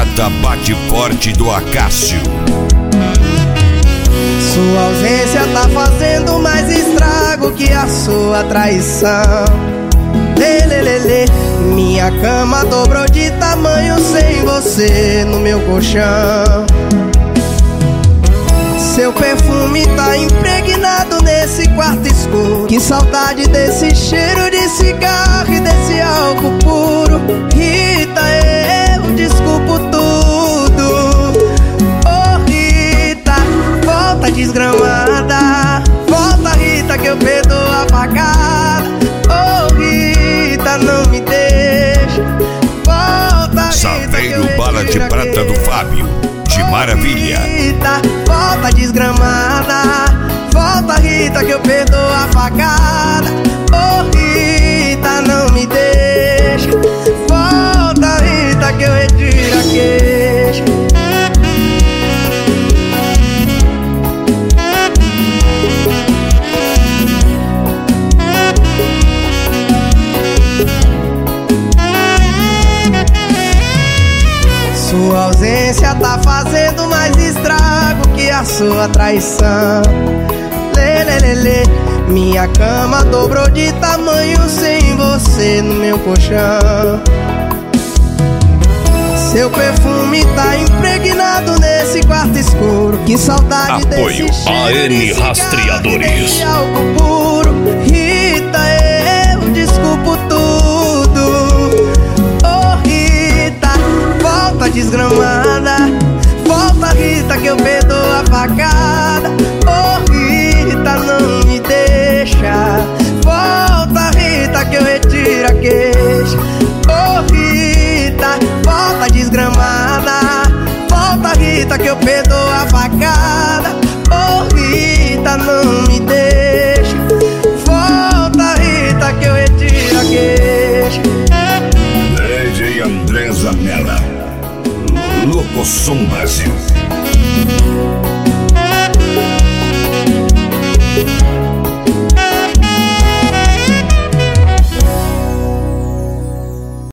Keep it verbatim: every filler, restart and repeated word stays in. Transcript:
Prata bate forte do Acácio. Sua ausência tá fazendo mais estrago que a sua traição. Lelelele, minha cama dobrou de tamanho sem você no meu colchão. Seu perfume tá impregnado nesse quarto escuro. Que saudade desse cheiro de cigarro e desse álcool puro. Rita, eu desculpo tudo. Oh Rita, volta desgramada. Volta Rita que eu perdoo a facada. Oh Rita, não me deixa. Volta Rita. Saveiro Bala de Prata do Fábio, de Maravilha. Rita, volta desgramada. Volta Rita que eu perdoo a facada. Oh Rita, não me deixa. Volta Rita que eu retiro a queixa. Sua ausência tá fazendo mais estrago que a sua traição. Lelelele, minha cama dobrou de tamanho sem você no meu colchão. Seu perfume tá impregnado nesse quarto escuro. Que saudade Apoio desse cheiro A N de Rastreadores. cigarro e álcool puro. Rita, eu desculpo tudo. Oh Rita, volta desgramada. Volta Rita que eu perdoo a facada. Oh Rita, não me deixa. Volta Rita que eu retiro a queixa. Oh Rita, volta desgramada. Volta Rita que eu perdoo a facada. Oh Rita, não me deixa. Volta Rita que eu retiro a queixa. D J André Zanella, Locosom Brasil.